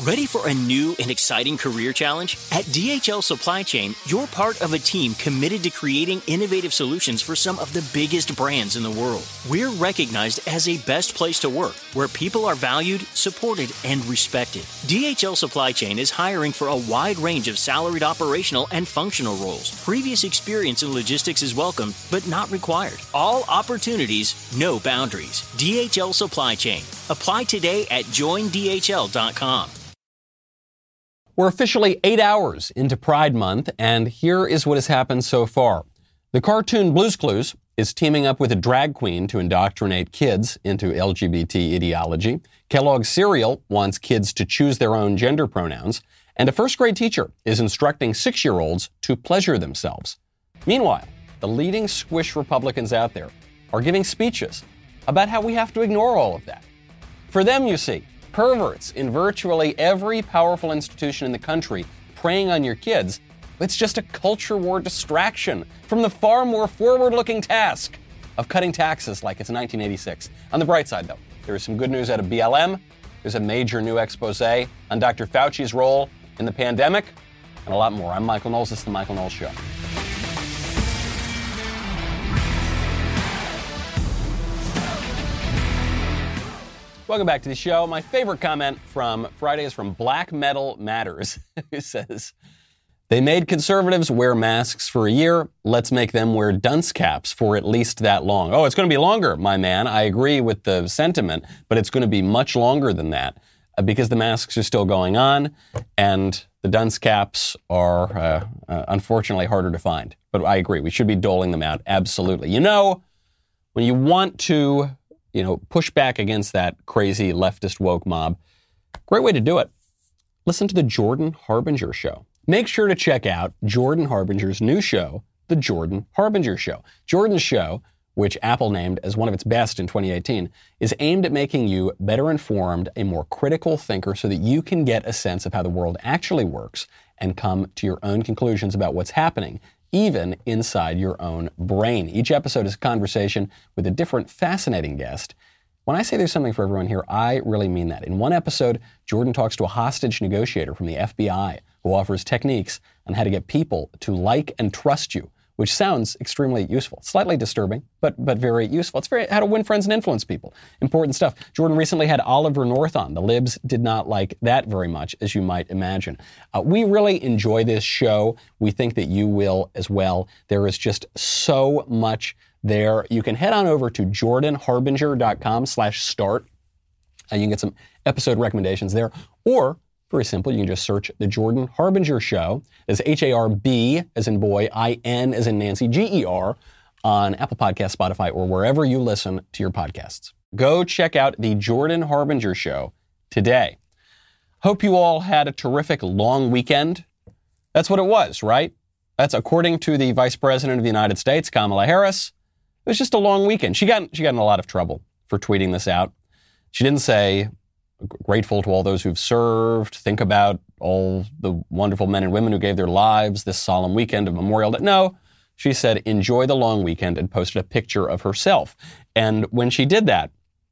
Ready for a new and exciting career challenge? At DHL Supply Chain, you're part of a team committed to creating innovative solutions for some of the biggest brands in the world. We're recognized as a best place to work, where people are valued, supported, and respected. DHL Supply Chain is hiring for a wide range of salaried operational and functional roles. Previous experience in logistics is welcome, but not required. All opportunities, no boundaries. DHL Supply Chain. Apply today at joindhl.com. We're officially 8 hours into Pride Month, and here is what has happened so far. The cartoon Blue's Clues is teaming up with a drag queen to indoctrinate kids into LGBT ideology. Kellogg's cereal wants kids to choose their own gender pronouns, and a first-grade teacher is instructing 6-year-olds to pleasure themselves. Meanwhile, the leading squish Republicans out there are giving speeches about how we have to ignore all of that. For them, you see, perverts in virtually every powerful institution in the country preying on your kids, it's just a culture war distraction from the far more forward-looking task of cutting taxes like it's 1986. On the bright side, though, there is some good news out of BLM. There's a major new expose on Dr. Fauci's role in the pandemic, and a lot more. I'm Michael Knowles. This is The Michael Knowles Show. Welcome back to the show. My favorite comment from Friday is from Black Metal Matters, who says, they made conservatives wear masks for a year. Let's make them wear dunce caps for at least that long. Oh, it's going to be longer, my man. I agree with the sentiment, but it's going to be much longer than that because the masks are still going on and the dunce caps are unfortunately harder to find. But I agree. We should be doling them out. Absolutely. You know, when you want to push back against that crazy leftist woke mob, great way to do it. Listen to the Jordan Harbinger Show. Make sure to check out Jordan Harbinger's new show, The Jordan Harbinger Show. Jordan's show, which Apple named as one of its best in 2018, is aimed at making you better informed, a more critical thinker so that you can get a sense of how the world actually works and come to your own conclusions about what's happening, even inside your own brain. Each episode is a conversation with a different fascinating guest. When I say there's something for everyone here, I really mean that. In one episode, Jordan talks to a hostage negotiator from the FBI who offers techniques on how to get people to like and trust you, which sounds extremely useful. Slightly disturbing, but very useful. It's how to win friends and influence people. Important stuff. Jordan recently had Oliver North on. The libs did not like that very much, as you might imagine. We really enjoy this show. We think that you will as well. There is just so much there. You can head on over to jordanharbinger.com/start. You can get some episode recommendations there. Or, very simple, you can just search The Jordan Harbinger Show. It's Harb, as in boy, IN as in Nancy, GER, on Apple Podcasts, Spotify, or wherever you listen to your podcasts. Go check out The Jordan Harbinger Show today. Hope you all had a terrific long weekend. That's what it was, right? That's according to the Vice President of the United States, Kamala Harris. It was just a long weekend. She got in a lot of trouble for tweeting this out. She didn't say, grateful to all those who've served, think about all the wonderful men and women who gave their lives this solemn weekend of Memorial Day. No, she said, enjoy the long weekend, and posted a picture of herself. And when she did that,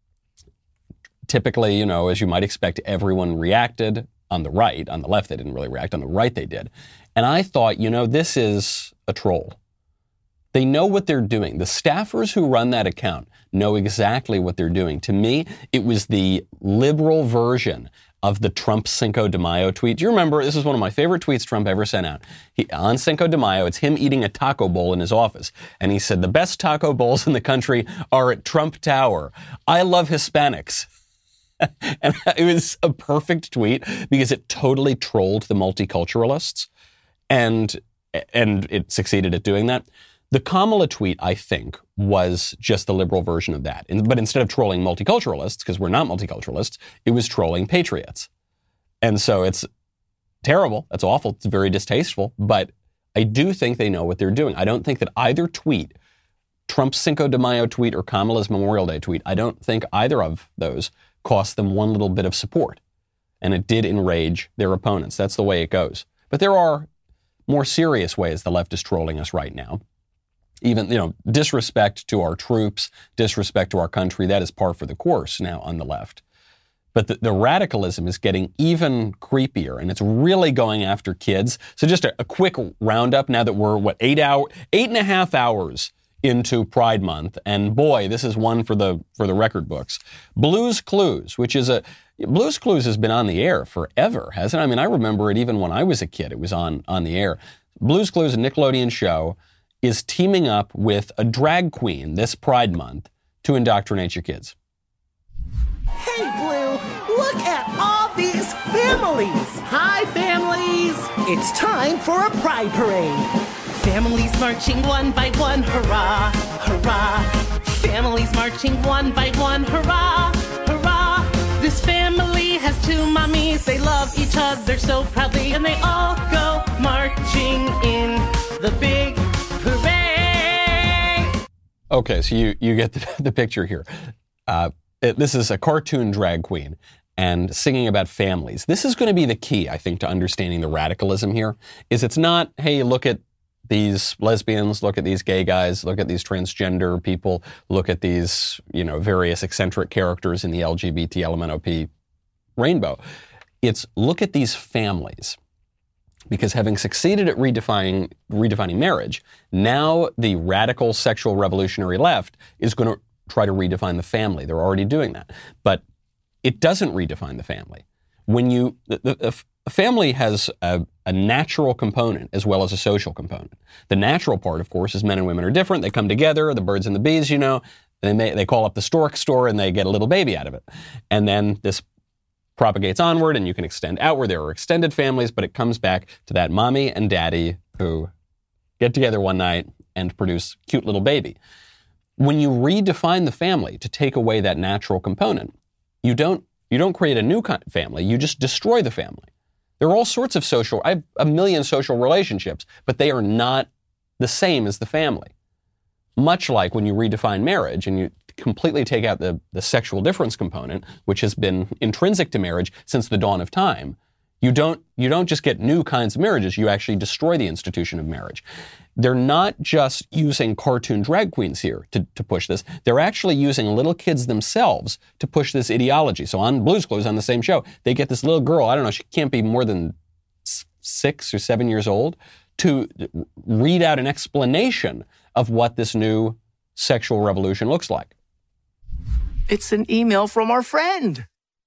typically, as you might expect, everyone reacted on the right. On the left, they didn't really react. On the right, they did. And I thought, this is a troll. They know what they're doing. The staffers who run that account know exactly what they're doing. To me, it was the liberal version of the Trump Cinco de Mayo tweet. Do you remember? This is one of my favorite tweets Trump ever sent out. On Cinco de Mayo, it's him eating a taco bowl in his office. And he said, the best taco bowls in the country are at Trump Tower. I love Hispanics. And it was a perfect tweet because it totally trolled the multiculturalists. And it succeeded at doing that. The Kamala tweet, I think, was just the liberal version of that. But instead of trolling multiculturalists, because we're not multiculturalists, it was trolling patriots. And so it's terrible. That's awful. It's very distasteful. But I do think they know what they're doing. I don't think that either tweet, Trump's Cinco de Mayo tweet or Kamala's Memorial Day tweet, I don't think either of those cost them one little bit of support. And it did enrage their opponents. That's the way it goes. But there are more serious ways the left is trolling us right now. Even, disrespect to our troops, disrespect to our country, that is par for the course now on the left. But the radicalism is getting even creepier, and it's really going after kids. So just a quick roundup now that we're, 8.5 hours into Pride Month. And boy, this is one for the record books. Blue's Clues, Blue's Clues has been on the air forever, hasn't it? I mean, I remember it even when I was a kid. It was on the air. Blue's Clues, a Nickelodeon show, is teaming up with a drag queen this Pride Month to indoctrinate your kids. Hey, Blue, look at all these families. Hi, families. It's time for a pride parade. Families marching one by one, hurrah, hurrah. Families marching one by one, hurrah, hurrah. This family has two mommies. They love each other so proudly, and they all go marching in the big parade. Okay, so you get the picture here. This is a cartoon drag queen and singing about families. This is going to be the key, I think, to understanding the radicalism here, is it's not, hey, look at these lesbians, look at these gay guys, look at these transgender people, look at these, various eccentric characters in the LGBT, LMNOP rainbow. It's look at these families. Because having succeeded at redefining marriage, now the radical sexual revolutionary left is going to try to redefine the family. They're already doing that. But it doesn't redefine the family. When a family has a natural component as well as a social component. The natural part, of course, is men and women are different. They come together, the birds and the bees, they call up the stork store and they get a little baby out of it. And then this propagates onward and you can extend outward. There are extended families, but it comes back to that mommy and daddy who get together one night and produce cute little baby. When you redefine the family to take away that natural component, you don't create a new kind of family, you just destroy the family. There are all sorts of I have a million social relationships, but they are not the same as the family. Much like when you redefine marriage and you completely take out the sexual difference component, which has been intrinsic to marriage since the dawn of time, you don't just get new kinds of marriages, you actually destroy the institution of marriage. They're not just using cartoon drag queens here to push this. They're actually using little kids themselves to push this ideology. So on Blue's Clues, on the same show, they get this little girl, I don't know, she can't be more than 6 or 7 years old, to read out an explanation of what this new sexual revolution looks like. It's an email from our friend.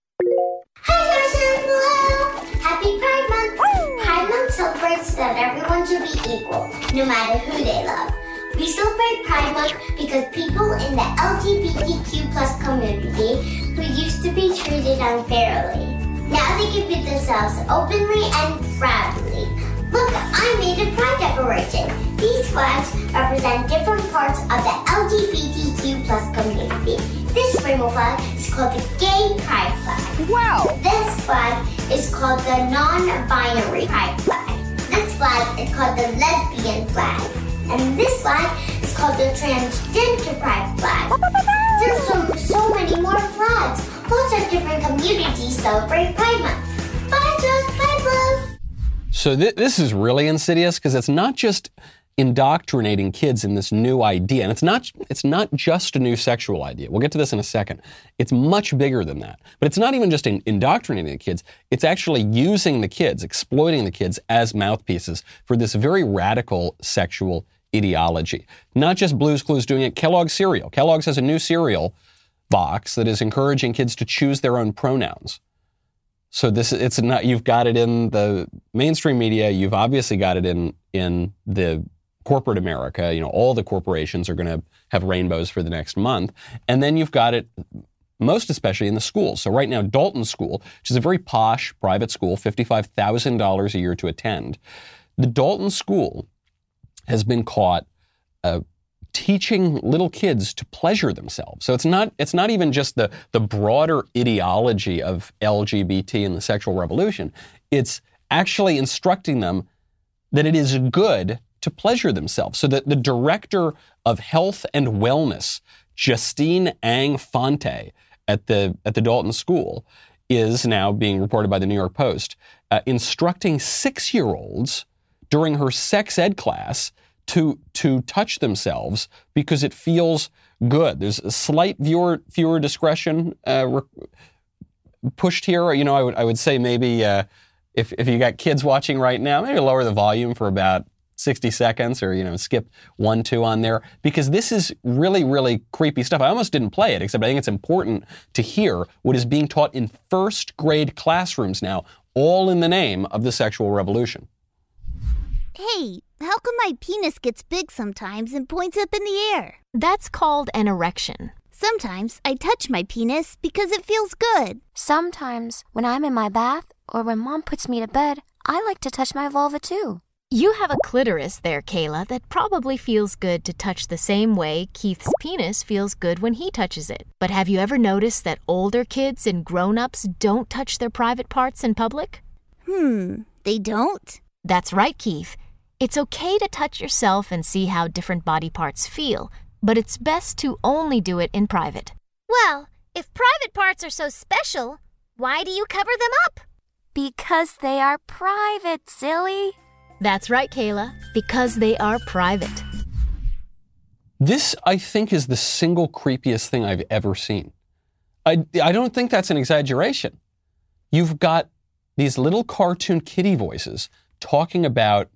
Hi, Blue! Happy Pride Month! Pride Month celebrates that everyone should be equal, no matter who they love. We celebrate Pride Month because people in the LGBTQ plus community who used to be treated unfairly, now they can be themselves openly and proudly. Look, I made a pride decoration. These flags represent different parts of the LGBTQ plus community. This rainbow flag is called the Gay Pride Flag. Wow! This flag is called the Non-Binary Pride Flag. This flag is called the Lesbian Flag. And this flag is called the Transgender Pride Flag. There's so many more flags. Lots of different communities celebrate Pride Month. Bye, Josh. Bye, Blue. So this is really insidious because it's not just indoctrinating kids in this new idea. And it's not just a new sexual idea. We'll get to this in a second. It's much bigger than that. But it's not even just indoctrinating the kids. It's actually using the kids, exploiting the kids as mouthpieces for this very radical sexual ideology. Not just Blue's Clues doing it. Kellogg's cereal. Kellogg's has a new cereal box that is encouraging kids to choose their own pronouns. So it's not, you've got it in the mainstream media. You've obviously got it in the corporate America. All the corporations are going to have rainbows for the next month. And then you've got it most especially in the schools. So right now, Dalton School, which is a very posh private school, $55,000 a year to attend. The Dalton School has been caught teaching little kids to pleasure themselves. So it's not even just the broader ideology of LGBT and the sexual revolution. It's actually instructing them that it is good to pleasure themselves. So that the director of health and wellness, Justine Ang Fonte at the Dalton School, is now being reported by the New York Post, instructing 6-year-olds during her sex ed class to touch themselves because it feels good. There's a slight viewer discretion pushed here. You know, I would say maybe if you got kids watching right now, maybe lower the volume for about 60 seconds or, you know, skip 1, 2 on there, because this is really, really creepy stuff. I almost didn't play it, except I think it's important to hear what is being taught in first grade classrooms now, all in the name of the sexual revolution. Hey, how come my penis gets big sometimes and points up in the air? That's called an erection. Sometimes I touch my penis because it feels good. Sometimes when I'm in my bath or when Mom puts me to bed, I like to touch my vulva too. You have a clitoris there, Kayla, that probably feels good to touch the same way Keith's penis feels good when he touches it. But have you ever noticed that older kids and grown-ups don't touch their private parts in public? They don't? That's right, Keith. It's okay to touch yourself and see how different body parts feel, but it's best to only do it in private. Well, if private parts are so special, why do you cover them up? Because they are private, silly. That's right, Kayla, because they are private. This, I think, is the single creepiest thing I've ever seen. I don't think that's an exaggeration. You've got these little cartoon kitty voices talking about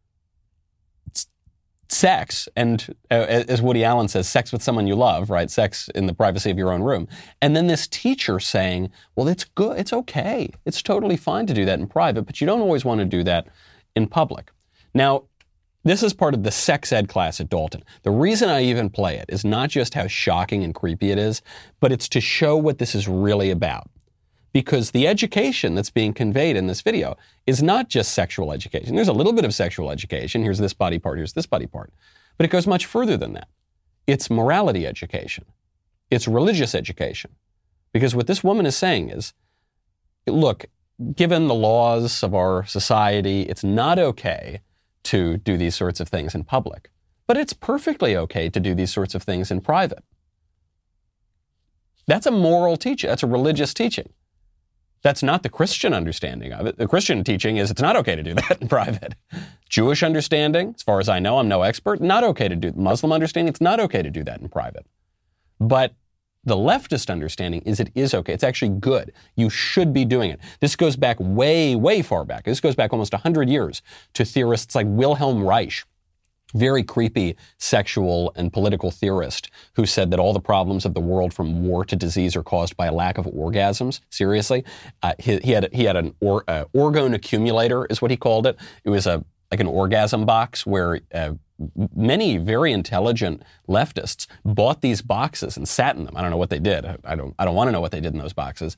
sex, and as Woody Allen says, sex with someone you love, right? Sex in the privacy of your own room. And then this teacher saying, well, it's good, it's okay. It's totally fine to do that in private, but you don't always want to do that in public. Now, this is part of the sex ed class at Dalton. The reason I even play it is not just how shocking and creepy it is, but it's to show what this is really about. Because the education that's being conveyed in this video is not just sexual education. There's a little bit of sexual education. Here's this body part, here's this body part. But it goes much further than that. It's morality education. It's religious education. Because what this woman is saying is, look, given the laws of our society, it's not okay to do these sorts of things in public. But it's perfectly okay to do these sorts of things in private. That's a moral teaching. That's a religious teaching. That's not the Christian understanding of it. The Christian teaching is it's not okay to do that in private. Jewish understanding, as far as I know, I'm no expert, not okay to do. Muslim understanding, it's not okay to do that in private. But the leftist understanding is it is okay. It's actually good. You should be doing it. This goes back way, way far back. This goes back almost 100 years to theorists like Wilhelm Reich, very creepy sexual and political theorist who said that all the problems of the world from war to disease are caused by a lack of orgasms. Seriously. He had an orgone accumulator is what he called it. It was like an orgasm box where many very intelligent leftists bought these boxes and sat in them. I don't know what they did. I don't want to know what they did in those boxes.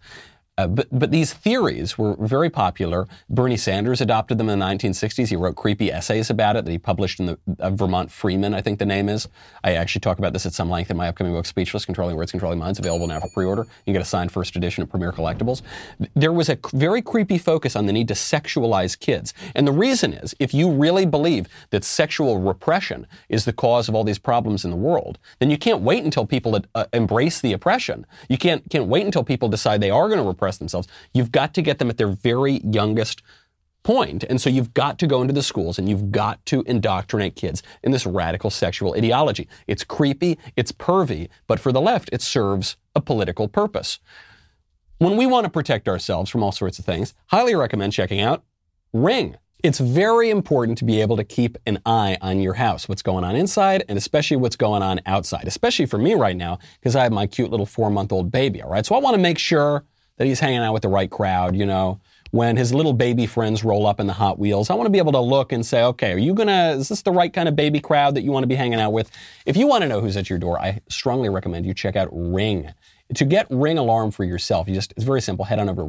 But these theories were very popular. Bernie Sanders adopted them in the 1960s. He wrote creepy essays about it that he published in the Vermont Freeman, I think the name is. I actually talk about this at some length in my upcoming book, Speechless, Controlling Words, Controlling Minds, available now for pre-order. You can get a signed first edition at Premier Collectibles. There was a very creepy focus on the need to sexualize kids. And the reason is, if you really believe that sexual repression is the cause of all these problems in the world, then you can't wait until people embrace the oppression. You can't wait until people decide they are going to repress themselves. You've got to get them at their very youngest point. And so you've got to go into the schools and you've got to indoctrinate kids in this radical sexual ideology. It's creepy, it's pervy, but for the left, it serves a political purpose. When we want to protect ourselves from all sorts of things, highly recommend checking out Ring. It's very important to be able to keep an eye on your house, what's going on inside, and especially what's going on outside, especially for me right now, because I have my cute little 4-month-old baby, all right? So I want to make sure that he's hanging out with the right crowd, you know. When his little baby friends roll up in the Hot Wheels, I want to be able to look and say, okay, is this the right kind of baby crowd that you want to be hanging out with? If you want to know who's at your door, I strongly recommend you check out Ring. To get Ring Alarm for yourself, it's very simple. Head on over to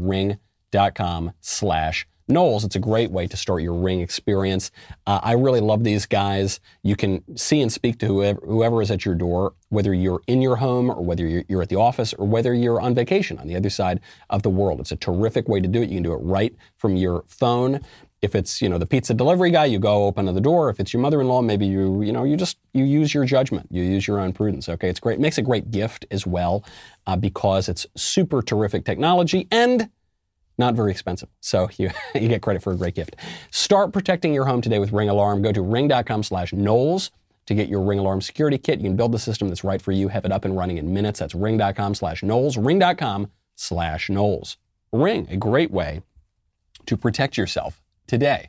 ring.com/Knowles. It's a great way to start your Ring experience. I really love these guys. You can see and speak to whoever is at your door, whether you're in your home or whether you're at the office or whether you're on vacation on the other side of the world. It's a terrific way to do it. You can do it right from your phone. If it's, the pizza delivery guy, you go open to the door. If it's your mother-in-law, maybe you use your judgment. You use your own prudence. Okay, it's great. It makes a great gift as well because it's super terrific technology and not very expensive. So you get credit for a great gift. Start protecting your home today with Ring Alarm. Go to ring.com/Knowles to get your Ring Alarm security kit. You can build the system that's right for you. Have it up and running in minutes. That's ring.com/Knowles. Ring.com/Knowles. ring, a great way to protect yourself today.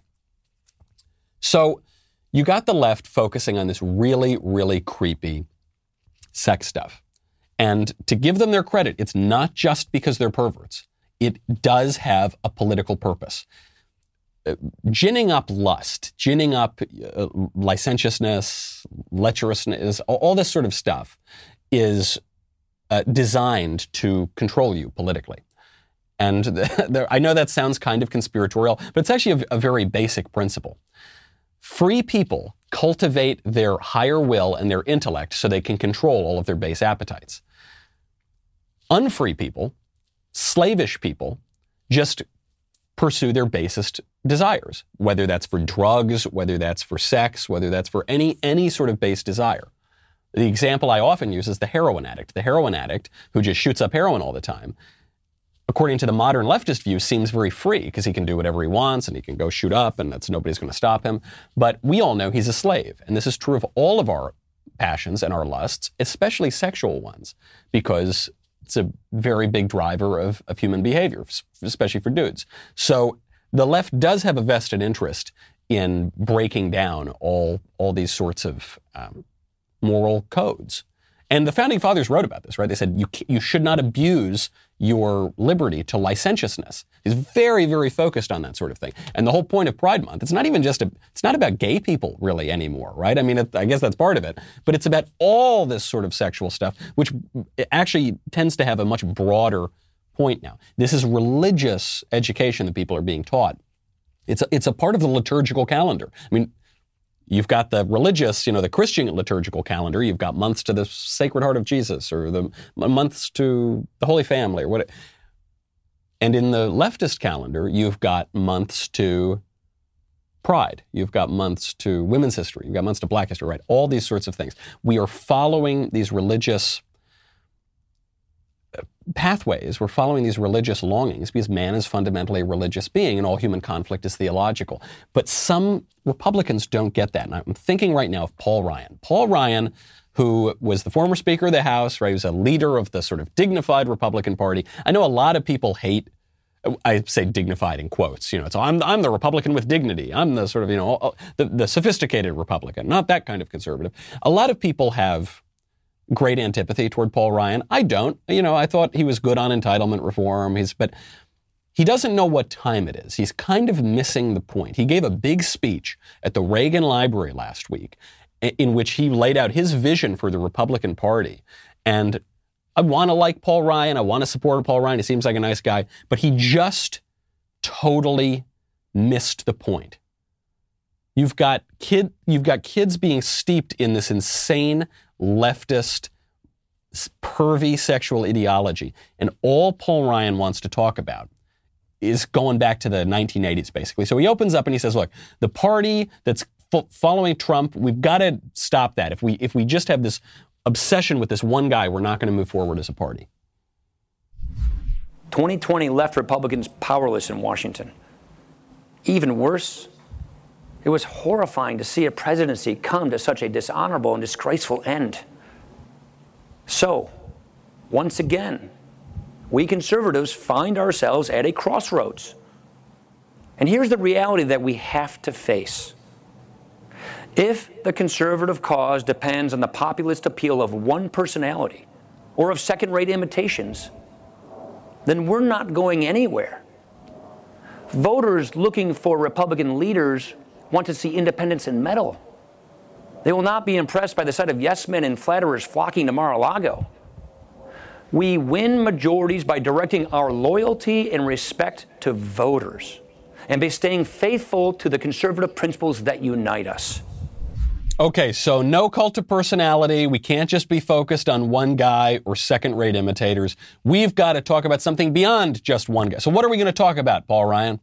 So you got the left focusing on this really, really creepy sex stuff. And to give them their credit, it's not just because they're perverts. It does have a political purpose. Ginning up lust, ginning up licentiousness, lecherousness, all this sort of stuff is designed to control you politically. And I know that sounds kind of conspiratorial, but it's actually a very basic principle. Free people cultivate their higher will and their intellect so they can control all of their base appetites. Unfree people, slavish people, just pursue their basest desires, whether that's for drugs, whether that's for sex, whether that's for any sort of base desire. The example I often use is the heroin addict. The heroin addict who just shoots up heroin all the time, according to the modern leftist view, seems very free because he can do whatever he wants and he can go shoot up and nobody's going to stop him. But we all know he's a slave. And this is true of all of our passions and our lusts, especially sexual ones, because it's a very big driver of human behavior, especially for dudes. So the left does have a vested interest in breaking down all these sorts of moral codes. And the Founding Fathers wrote about this, right? They said you should not abuse your liberty to licentiousness. He's very, very focused on that sort of thing. And the whole point of Pride Month, it's not even it's not about gay people really anymore, right? I mean, I guess that's part of it, but it's about all this sort of sexual stuff, which actually tends to have a much broader point now. This is religious education that people are being taught. It's a part of the liturgical calendar. I mean, you've got the religious, the Christian liturgical calendar. You've got months to the Sacred Heart of Jesus or the months to the Holy Family or what. And in the leftist calendar, you've got months to Pride. You've got months to women's history. You've got months to Black history, right? All these sorts of things. We are following these religious pathways. We're following these religious longings because man is fundamentally a religious being and all human conflict is theological. But some Republicans don't get that. And I'm thinking right now of Paul Ryan. Paul Ryan, who was the former Speaker of the House, right? He was a leader of the sort of dignified Republican Party. I know a lot of people hate, I say dignified in quotes, so I'm the Republican with dignity. I'm the sort of, the sophisticated Republican, not that kind of conservative. A lot of people have great antipathy toward Paul Ryan. I don't. I thought he was good on entitlement reform. But he doesn't know what time it is. He's kind of missing the point. He gave a big speech at the Reagan Library last week in which he laid out his vision for the Republican Party. And I want to like Paul Ryan. I want to support Paul Ryan. He seems like a nice guy. But he just totally missed the point. You've got kids being steeped in this insane leftist, pervy sexual ideology. And all Paul Ryan wants to talk about is going back to the 1980s, basically. So he opens up and he says, look, the party that's following Trump, we've got to stop that. If we just have this obsession with this one guy, we're not going to move forward as a party. 2020 left Republicans powerless in Washington. Even worse, it was horrifying to see a presidency come to such a dishonorable and disgraceful end. So, once again, we conservatives find ourselves at a crossroads. And here's the reality that we have to face. If the conservative cause depends on the populist appeal of one personality or of second-rate imitations, then we're not going anywhere. Voters looking for Republican leaders want to see independence and mettle. They will not be impressed by the sight of yes-men and flatterers flocking to Mar-a-Lago. We win majorities by directing our loyalty and respect to voters and by staying faithful to the conservative principles that unite us. Okay, so no cult of personality. We can't just be focused on one guy or second-rate imitators. We've got to talk about something beyond just one guy. So what are we going to talk about, Paul Ryan?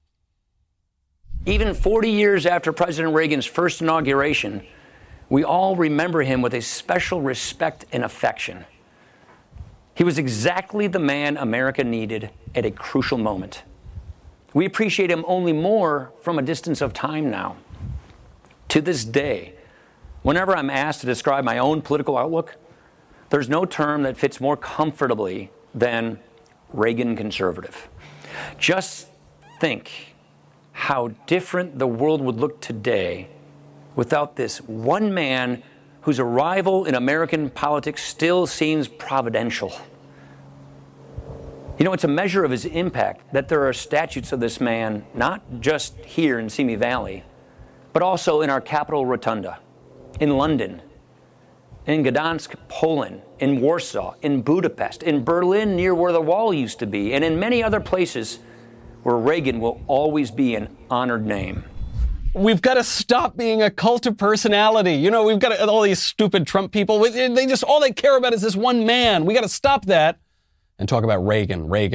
Even 40 years after President Reagan's first inauguration, we all remember him with a special respect and affection. He was exactly the man America needed at a crucial moment. We appreciate him only more from a distance of time now. To this day, whenever I'm asked to describe my own political outlook, there's no term that fits more comfortably than Reagan conservative. Just think how different the world would look today without this one man whose arrival in American politics still seems providential. You know, it's a measure of his impact that there are statues of this man, not just here in Simi Valley, but also in our Capitol Rotunda, in London, in Gdansk, Poland, in Warsaw, in Budapest, in Berlin, near where the wall used to be, and in many other places where Reagan will always be an honored name. We've got to stop being a cult of personality. You know, we've got all these stupid Trump people. They just, all they care about is this one man. We got to stop that and talk about Reagan. We've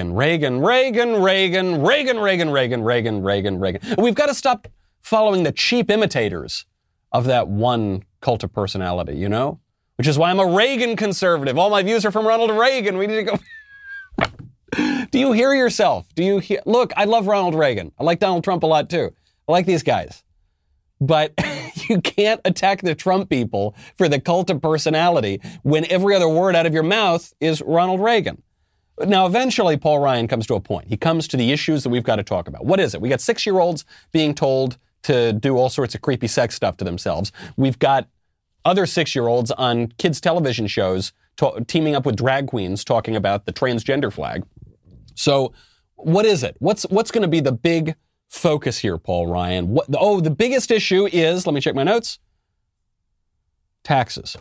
got to stop following the cheap imitators of that one cult of personality, you know? Which is why I'm a Reagan conservative. All my views are from Ronald Reagan. We need to go. Do you hear yourself? Look, I love Ronald Reagan. I like Donald Trump a lot too. I like these guys. But you can't attack the Trump people for the cult of personality when every other word out of your mouth is Ronald Reagan. Now, eventually, Paul Ryan comes to a point. He comes to the issues that we've got to talk about. What is it? We got 6-year-olds being told to do all sorts of creepy sex stuff to themselves. We've got other 6-year-olds on kids' television shows teaming up with drag queens talking about the transgender flag. So what is it? What's going to be the big focus here, Paul Ryan? The biggest issue is, let me check my notes, taxes.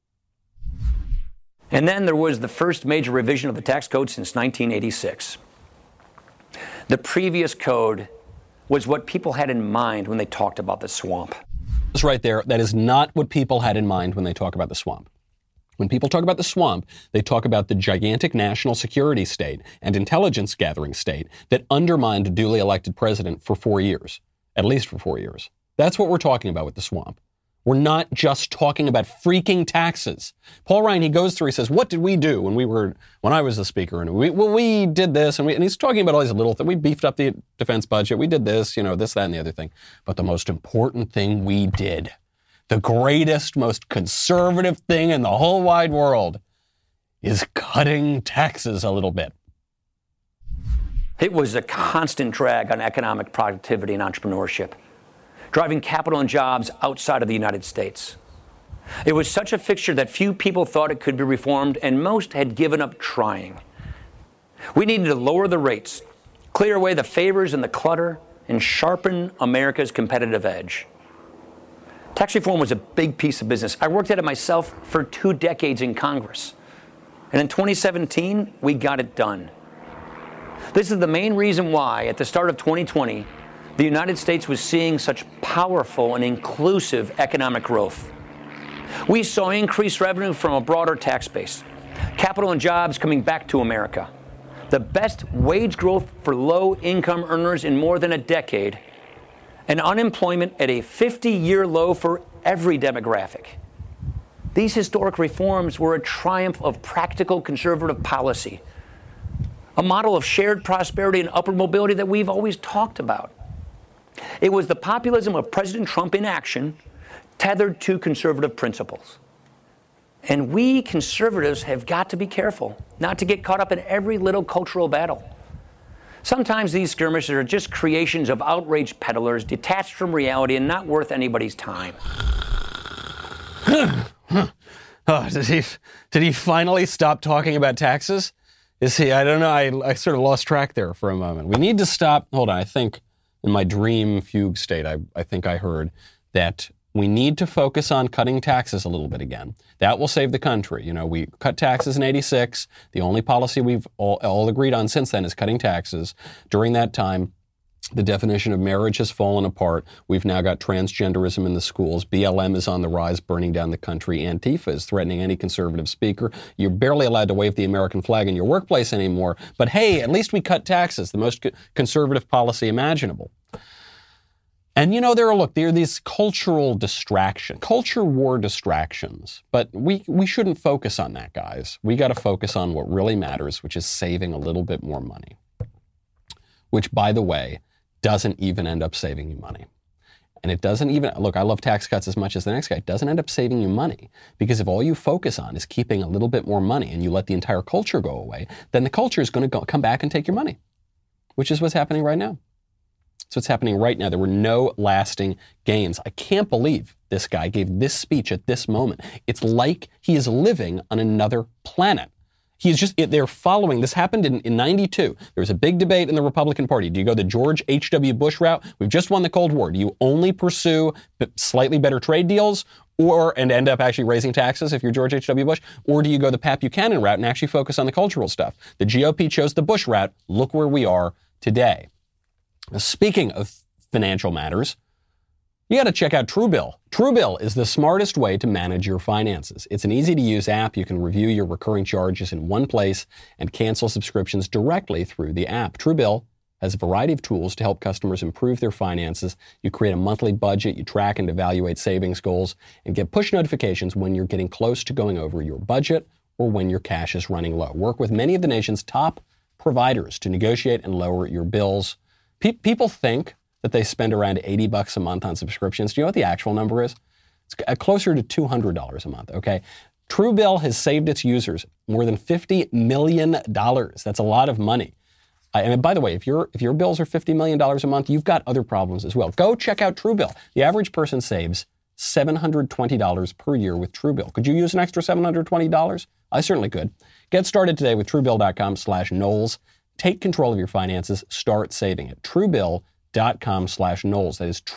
And then there was the first major revision of the tax code since 1986. The previous code was what people had in mind when they talked about the swamp. That's right there. That is not what people had in mind when they talk about the swamp. When people talk about the swamp, they talk about the gigantic national security state and intelligence gathering state that undermined a duly elected president for 4 years, at least for 4 years. That's what we're talking about with the swamp. We're not just talking about freaking taxes. Paul Ryan, he goes through, he says, what did we do when I was the speaker? And we did this, and he's talking about all these little things. We beefed up the defense budget. We did this, this, that, and the other thing. But the most important thing we did, the greatest, most conservative thing in the whole wide world, is cutting taxes a little bit. It was a constant drag on economic productivity and entrepreneurship, driving capital and jobs outside of the United States. It was such a fixture that few people thought it could be reformed, and most had given up trying. We needed to lower the rates, clear away the favors and the clutter, and sharpen America's competitive edge. Tax reform was a big piece of business. I worked at it myself for 2 decades in Congress. And in 2017, we got it done. This is the main reason why, at the start of 2020, the United States was seeing such powerful and inclusive economic growth. We saw increased revenue from a broader tax base, capital and jobs coming back to America, the best wage growth for low-income earners in more than a decade, and unemployment at a 50-year low for every demographic. These historic reforms were a triumph of practical conservative policy, a model of shared prosperity and upward mobility that we've always talked about. It was the populism of President Trump in action, tethered to conservative principles. And we conservatives have got to be careful not to get caught up in every little cultural battle. Sometimes these skirmishes are just creations of outraged peddlers, detached from reality and not worth anybody's time. Did he finally stop talking about taxes? Is he? I don't know. I sort of lost track there for a moment. We need to stop. Hold on. I think in my dream fugue state, I think I heard that we need to focus on cutting taxes a little bit again. That will save the country. We cut taxes in 86. The only policy we've all agreed on since then is cutting taxes. During that time, the definition of marriage has fallen apart. We've now got transgenderism in the schools. BLM is on the rise, burning down the country. Antifa is threatening any conservative speaker. You're barely allowed to wave the American flag in your workplace anymore. But hey, at least we cut taxes, the most conservative policy imaginable. And there are these culture war distractions. But we shouldn't focus on that, guys. We got to focus on what really matters, which is saving a little bit more money. Which, by the way, doesn't even end up saving you money. And it doesn't even, I love tax cuts as much as the next guy. It doesn't end up saving you money. Because if all you focus on is keeping a little bit more money and you let the entire culture go away, then the culture is going to come back and take your money. which is what's happening right now. So what's happening right now. There were no lasting gains. I can't believe this guy gave this speech at this moment. It's like he is living on another planet. They're following, this happened in 92. There was a big debate in the Republican Party. Do you go the George H.W. Bush route? We've just won the Cold War. Do you only pursue slightly better trade deals and end up actually raising taxes if you're George H.W. Bush? Or do you go the Pat Buchanan route and actually focus on the cultural stuff? The GOP chose the Bush route. Look where we are today. Now, speaking of financial matters, you got to check out Truebill. Truebill is the smartest way to manage your finances. It's an easy-to-use app. You can review your recurring charges in one place and cancel subscriptions directly through the app. Truebill has a variety of tools to help customers improve their finances. You create a monthly budget, you track and evaluate savings goals, and get push notifications when you're getting close to going over your budget or when your cash is running low. Work with many of the nation's top providers to negotiate and lower your bills. People think that they spend around $80 a month on subscriptions. Do you know what the actual number is? It's closer to $200 a month, okay? Truebill has saved its users more than $50 million. That's a lot of money. And by the way, if your bills are $50 million a month, you've got other problems as well. Go check out Truebill. The average person saves $720 per year with Truebill. Could you use an extra $720? I certainly could. Get started today with Truebill.com/Knowles. Take control of your finances. Start saving it. Truebill.com/Knowles. That is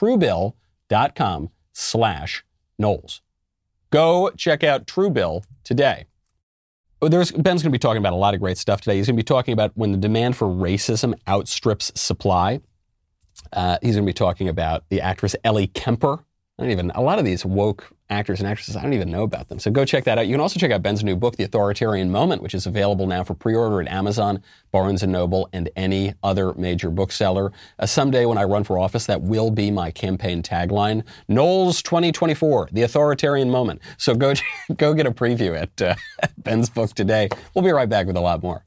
Truebill.com/Knowles. Go check out Truebill today. Ben's going to be talking about a lot of great stuff today. He's going to be talking about when the demand for racism outstrips supply. He's going to be talking about the actress Ellie Kemper. A lot of these woke actors and actresses, I don't even know about them. So go check that out. You can also check out Ben's new book, The Authoritarian Moment, which is available now for pre-order at Amazon, Barnes & Noble, and any other major bookseller. Someday when I run for office, that will be my campaign tagline. Knowles 2024, The Authoritarian Moment. So go get a preview at Ben's book today. We'll be right back with a lot more.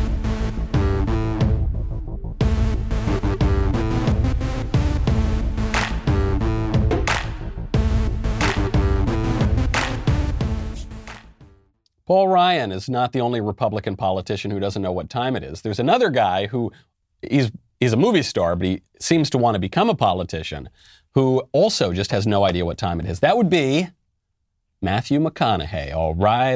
Paul Ryan is not the only Republican politician who doesn't know what time it is. There's another guy who he's a movie star, but he seems to want to become a politician, who also just has no idea what time it is. That would be Matthew McConaughey. All right.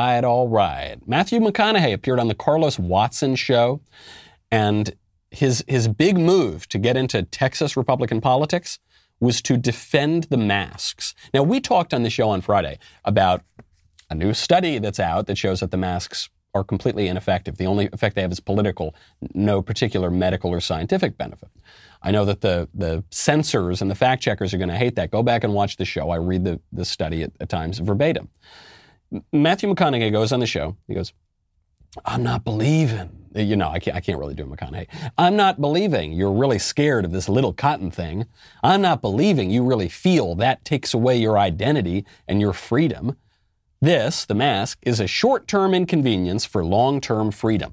Matthew McConaughey appeared on the Carlos Watson show, and his big move to get into Texas Republican politics was to defend the masks. Now, we talked on the show on Friday about a new study that's out that shows that the masks are completely ineffective. The only effect they have is political, no particular medical or scientific benefit. I know that the censors and the fact checkers are going to hate that. Go back and watch the show. I read the study at times verbatim. Matthew McConaughey goes on the show. He goes, I'm not believing. I can't really do a McConaughey. I'm not believing you're really scared of this little cotton thing. I'm not believing you really feel that takes away your identity and your freedom. This, the mask, is a short-term inconvenience for long-term freedom.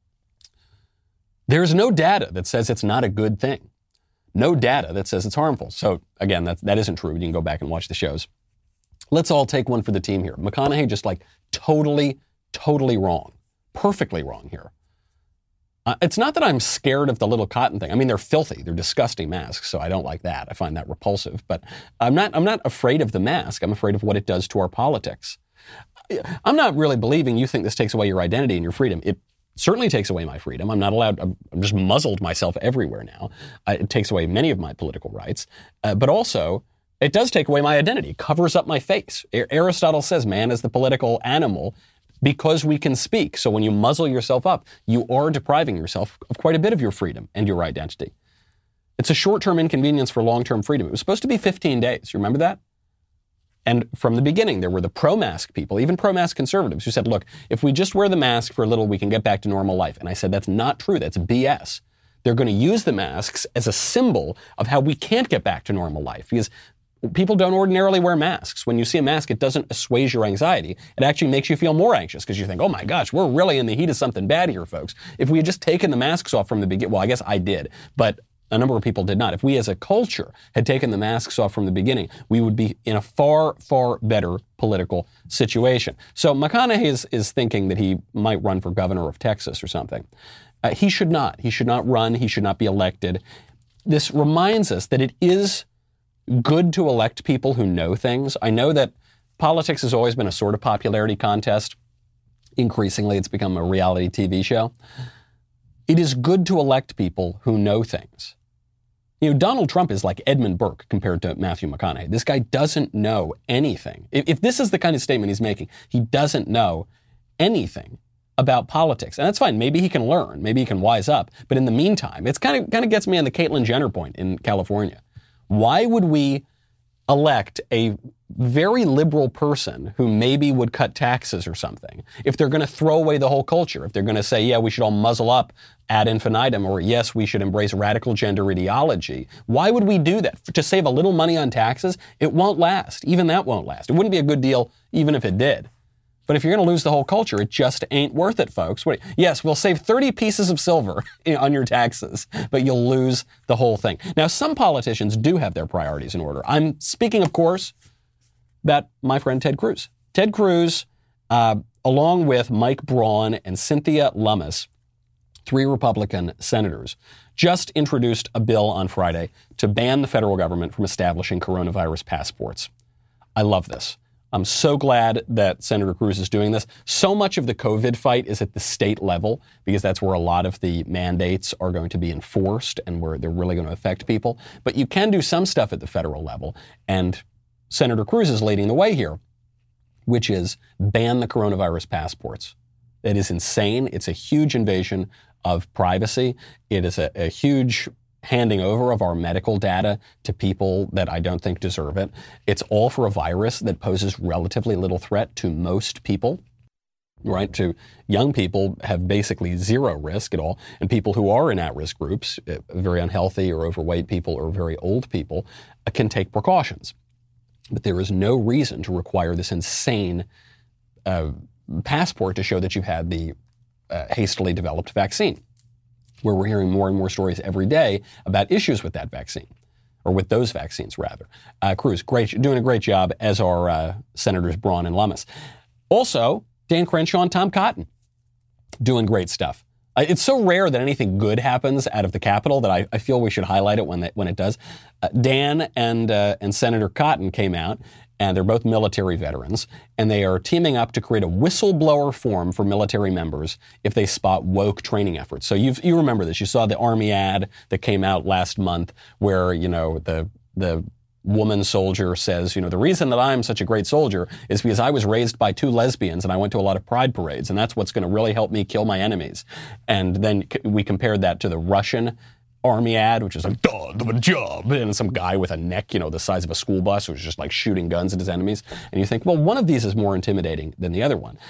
There's no data that says it's not a good thing. No data that says it's harmful. So, again, that isn't true. You can go back and watch the shows. Let's all take one for the team here. McConaughey just totally wrong. Perfectly wrong here. It's not that I'm scared of the little cotton thing. I mean, they're filthy. They're disgusting masks, so I don't like that. I find that repulsive. But I'm not afraid of the mask. I'm afraid of what it does to our politics. I'm not really believing you think this takes away your identity and your freedom. It certainly takes away my freedom. I'm not allowed. I'm just muzzled myself everywhere now. It takes away many of my political rights. But also, it does take away my identity. It covers up my face. Aristotle says man is the political animal because we can speak. So when you muzzle yourself up, you are depriving yourself of quite a bit of your freedom and your identity. It's a short-term inconvenience for long-term freedom. It was supposed to be 15 days. You remember that? And from the beginning, there were the pro-mask people, even pro-mask conservatives, who said, look, if we just wear the mask for a little, we can get back to normal life. And I said, that's not true. That's BS. They're going to use the masks as a symbol of how we can't get back to normal life, because people don't ordinarily wear masks. When you see a mask, it doesn't assuage your anxiety. It actually makes you feel more anxious because you think, oh my gosh, we're really in the heat of something bad here, folks. If we had just taken the masks off from the beginning, well, I guess I did, but a number of people did not. If we as a culture had taken the masks off from the beginning, we would be in a far, far better political situation. So McConaughey is thinking that he might run for governor of Texas or something. He should not. He should not run. He should not be elected. This reminds us that it is good to elect people who know things. I know that politics has always been a sort of popularity contest. Increasingly, it's become a reality TV show. It is good to elect people who know things. You know, Donald Trump is like Edmund Burke compared to Matthew McConaughey. This guy doesn't know anything. If this is the kind of statement he's making, he doesn't know anything about politics. And that's fine. Maybe he can learn. Maybe he can wise up. But in the meantime, it's kind of gets me on the Caitlyn Jenner point in California. Why would we elect a very liberal person who maybe would cut taxes or something if they're going to throw away the whole culture? If they're going to say, yeah, we should all muzzle up ad infinitum, or yes, we should embrace radical gender ideology. Why would we do that? To save a little money on taxes? It won't last. Even that won't last. It wouldn't be a good deal even if it did. But if you're going to lose the whole culture, it just ain't worth it, folks. Yes, we'll save 30 pieces of silver on your taxes, but you'll lose the whole thing. Now, some politicians do have their priorities in order. I'm speaking, of course, about my friend Ted Cruz. Ted Cruz, along with Mike Braun and Cynthia Lummis, 3 Republican senators, just introduced a bill on Friday to ban the federal government from establishing coronavirus passports. I love this. I'm so glad that Senator Cruz is doing this. So much of the COVID fight is at the state level because that's where a lot of the mandates are going to be enforced and where they're really going to affect people. But you can do some stuff at the federal level. And Senator Cruz is leading the way here, which is ban the coronavirus passports. It is insane. It's a huge invasion of privacy. It is a huge handing over of our medical data to people that I don't think deserve it. It's all for a virus that poses relatively little threat to most people, right? To young people have basically zero risk at all. And people who are in at-risk groups, very unhealthy or overweight people or very old people, can take precautions. But there is no reason to require this insane passport to show that you had the hastily developed vaccine, where we're hearing more and more stories every day about issues with that vaccine, or with those vaccines, rather. Cruz, doing a great job, as are Senators Braun and Lummis. Also, Dan Crenshaw and Tom Cotton doing great stuff. It's so rare that anything good happens out of the Capitol that I feel we should highlight it when it does. Dan and Senator Cotton came out, and they're both military veterans, and they are teaming up to create a whistleblower form for military members if they spot woke training efforts. So you remember this. You saw the Army ad that came out last month where, you know, the woman soldier says, you know, the reason that I'm such a great soldier is because I was raised by 2 lesbians and I went to a lot of pride parades, and that's what's going to really help me kill my enemies. And then we compared that to the Russian Army ad, which is like, duh, the job, and some guy with a neck, you know, the size of a school bus who's just like shooting guns at his enemies. And you think, well, one of these is more intimidating than the other one.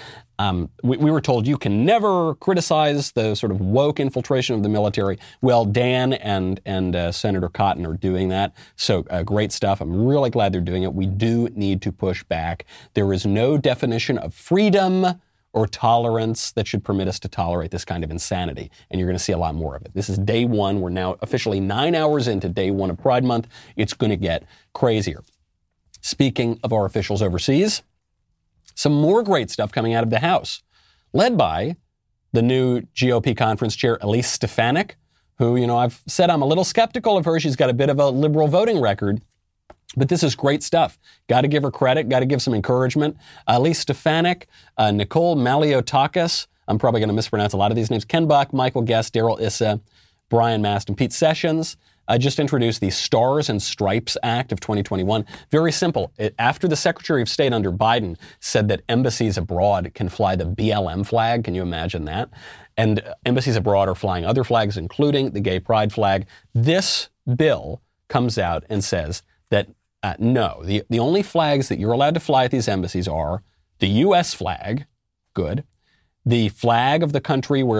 We were told you can never criticize the sort of woke infiltration of the military. Well, Dan and Senator Cotton are doing that. So great stuff. I'm really glad they're doing it. We do need to push back. There is no definition of freedom or tolerance that should permit us to tolerate this kind of insanity. And you're going to see a lot more of it. This is day 1. We're now officially 9 hours into day 1 of Pride Month. It's going to get crazier. Speaking of our officials overseas, some more great stuff coming out of the House, led by the new GOP conference chair, Elise Stefanik, who, you know, I've said I'm a little skeptical of her. She's got a bit of a liberal voting record. But this is great stuff. Got to give her credit. Got to give some encouragement. Elise Stefanik, Nicole Maliotakis. I'm probably going to mispronounce a lot of these names. Ken Buck, Michael Guest, Darrell Issa, Brian Mast, and Pete Sessions just introduced the Stars and Stripes Act of 2021. Very simple. After the Secretary of State under Biden said that embassies abroad can fly the BLM flag, can you imagine that? And embassies abroad are flying other flags, including the gay pride flag. This bill comes out and says that no, the only flags that you're allowed to fly at these embassies are the U.S. flag, good, the flag of the country where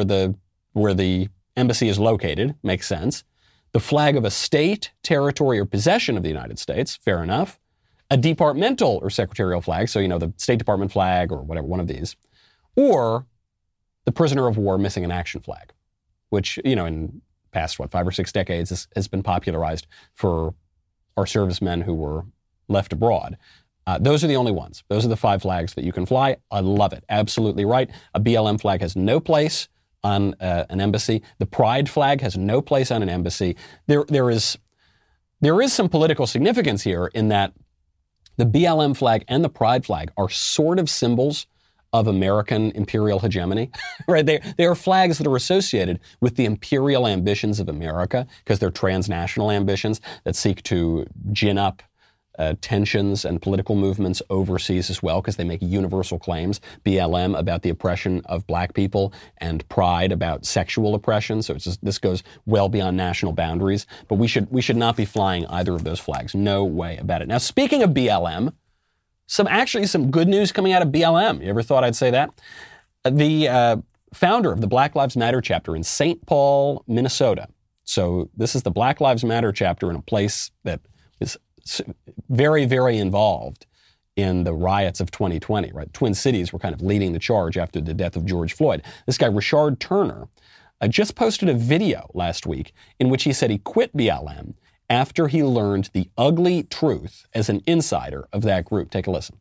the embassy is located, makes sense, the flag of a state, territory, or possession of the United States, fair enough, a departmental or secretarial flag, so, you know, the State Department flag or whatever, one of these, or the prisoner of war missing in action flag, which, you know, in past, 5 or 6 decades has been popularized for our servicemen who were left abroad. Those are the only ones. Those are the 5 flags that you can fly. I love it. Absolutely right. A BLM flag has no place on an embassy. The pride flag has no place on an embassy. There is some political significance here in that the BLM flag and the pride flag are sort of symbols of American imperial hegemony, right? They are flags that are associated with the imperial ambitions of America because they're transnational ambitions that seek to gin up tensions and political movements overseas as well because they make universal claims. BLM about the oppression of black people and pride about sexual oppression. So this goes well beyond national boundaries. But we should not be flying either of those flags. No way about it. Now, speaking of BLM, some good news coming out of BLM. You ever thought I'd say that? The founder of the Black Lives Matter chapter in St. Paul, Minnesota. So this is the Black Lives Matter chapter in a place that is very, very involved in the riots of 2020, right? Twin Cities were kind of leading the charge after the death of George Floyd. This guy, Rashard Turner, just posted a video last week in which he said he quit BLM after he learned the ugly truth as an insider of that group. Take a listen.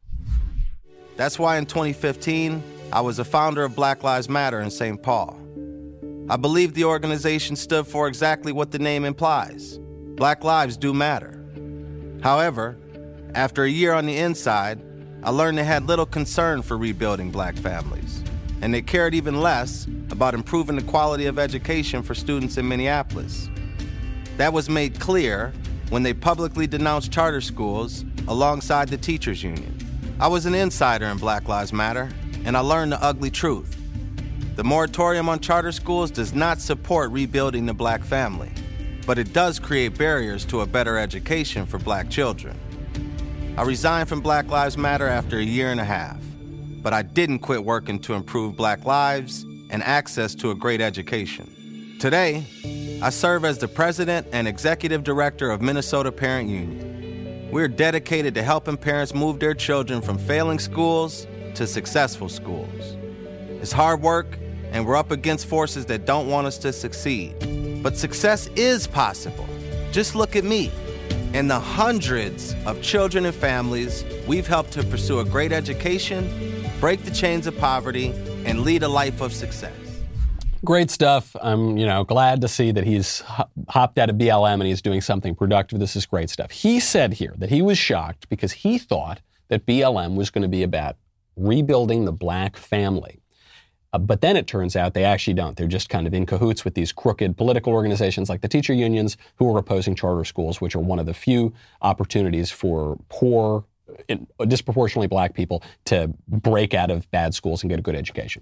That's why in 2015, I was a founder of Black Lives Matter in St. Paul. I believe the organization stood for exactly what the name implies. Black lives do matter. However, after a year on the inside, I learned they had little concern for rebuilding black families, and they cared even less about improving the quality of education for students in Minneapolis. That was made clear when they publicly denounced charter schools alongside the teachers' union. I was an insider in Black Lives Matter, and I learned the ugly truth. The moratorium on charter schools does not support rebuilding the black family, but it does create barriers to a better education for black children. I resigned from Black Lives Matter after a year and a half, but I didn't quit working to improve black lives and access to a great education. Today, I serve as the president and executive director of Minnesota Parent Union. We're dedicated to helping parents move their children from failing schools to successful schools. It's hard work, and we're up against forces that don't want us to succeed. But success is possible. Just look at me and the hundreds of children and families we've helped to pursue a great education, break the chains of poverty, and lead a life of success. Great stuff. I'm, glad to see that he's hopped out of BLM and he's doing something productive. This is great stuff. He said here that he was shocked because he thought that BLM was going to be about rebuilding the black family. But then it turns out they actually don't. They're just kind of in cahoots with these crooked political organizations like the teacher unions who are opposing charter schools, which are one of the few opportunities for poor, disproportionately black people to break out of bad schools and get a good education.